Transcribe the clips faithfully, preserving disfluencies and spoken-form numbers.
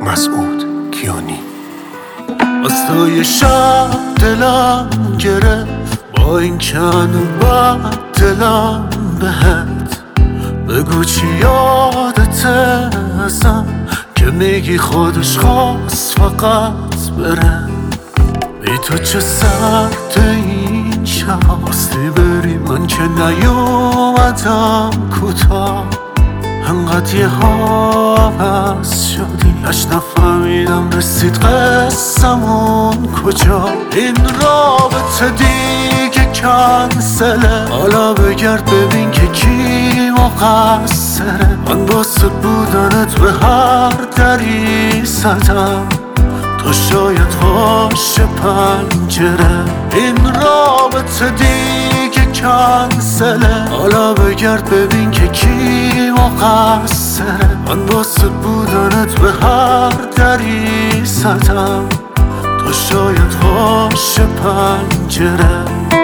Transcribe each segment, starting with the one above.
مسعود کیانی. از توی شب دلم گرفت، با این کن و بد دلم بهت. بگو چی یادته ازم که میگی خودش خواست فقط بره. ای تو چه سرد این شب، خواستی بری من که نیومدم کوتاه. انقدر یه ها بس شدی اش نفهمیدم رسید قصمون کجا. این رابطه دیگه کنسله، حالا بگرد ببین که کی مقصره. من واسه بودنت به هر دری زدم، تو شاید باشه پنجره. این رابطه دیگه کنسله، حالا بگرد ببین که کی مقصره. من واسه بودنت به هر دری زدم، تو شاید باشه پنجره.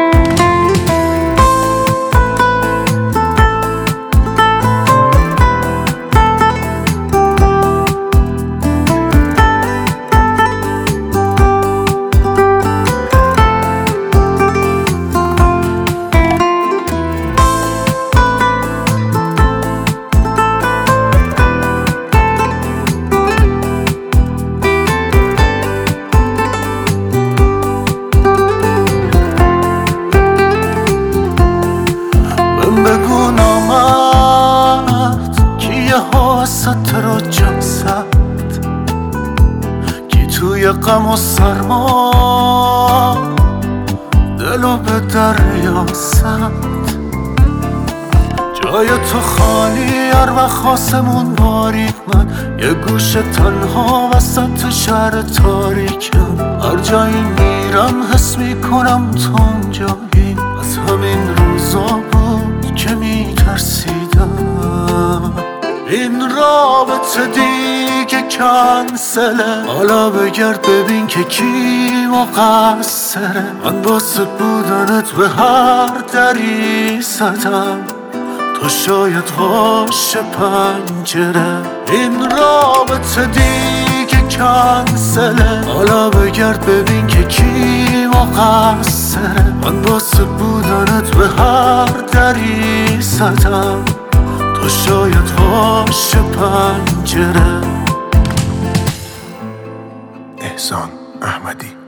بگو نامرد کی یه حواست رو جمع زد، کی توی غم و سرما دلو به دریا زد. جای تو خالی هر وقت آسمون باریک، من یه گوشه تنها وسط شهر تاریکم. هر جایی میرم حس میکنم تو اونجایی، از همین روزا بود که میترسیدم. این رابطه دیگه کنسله، حالا بگرد ببین که کی مقصره. من واسه بودنت به هر دری زدم، تو شاید باشه پنجره. این رابطه دیگه کنسله، حالا بگرد ببین که کی مقصره. من واسه بودنت به هر دری زدم، تو شاید باشه پنجره. احسان احمدی.